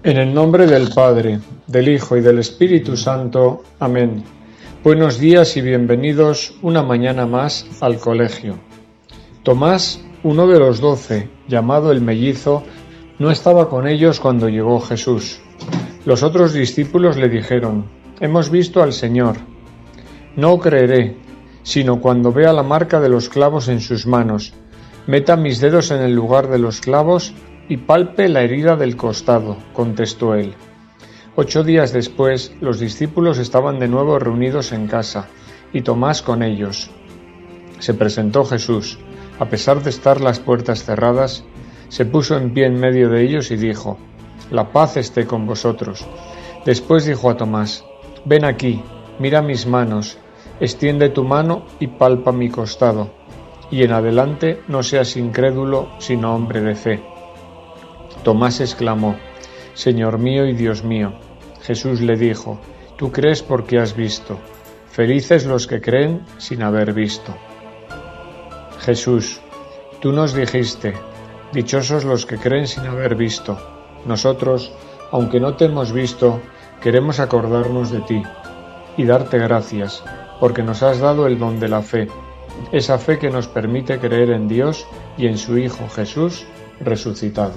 En el nombre del Padre, del Hijo y del Espíritu Santo. Amén. Buenos días y bienvenidos una mañana más al colegio. Tomás, uno de los 12, llamado el mellizo, no estaba con ellos cuando llegó Jesús. Los otros discípulos le dijeron: «Hemos visto al Señor». «No creeré, sino cuando vea la marca de los clavos en sus manos, meta mis dedos en el lugar de los clavos y palpe la herida del costado», contestó él. 8 días después, los discípulos estaban de nuevo reunidos en casa, y Tomás con ellos. Se presentó Jesús. A pesar de estar las puertas cerradas, se puso en pie en medio de ellos y dijo: «La paz esté con vosotros». Después dijo a Tomás: «Ven aquí, mira mis manos, extiende tu mano y palpa mi costado, y en adelante no seas incrédulo, sino hombre de fe». Tomás exclamó: «Señor mío y Dios mío». Jesús le dijo: «Tú crees porque has visto. Felices los que creen sin haber visto». Jesús: «Tú nos dijiste: dichosos los que creen sin haber visto». Nosotros, aunque no te hemos visto, queremos acordarnos de ti y darte gracias, porque nos has dado el don de la fe, esa fe que nos permite creer en Dios y en su Hijo Jesús resucitado.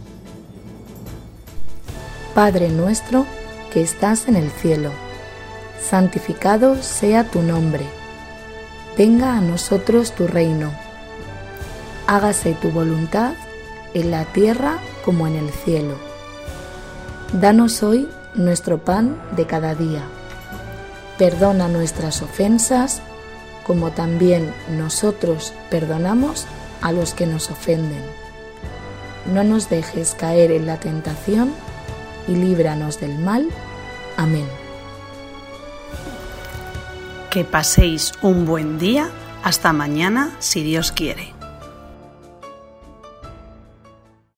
Padre nuestro que estás en el cielo, santificado sea tu nombre. Venga a nosotros tu reino. Hágase tu voluntad en la tierra como en el cielo. Danos hoy nuestro pan de cada día. Perdona nuestras ofensas, como también nosotros perdonamos a los que nos ofenden. No nos dejes caer en la tentación y líbranos del mal. Amén. Que paséis un buen día. Hasta mañana, si Dios quiere.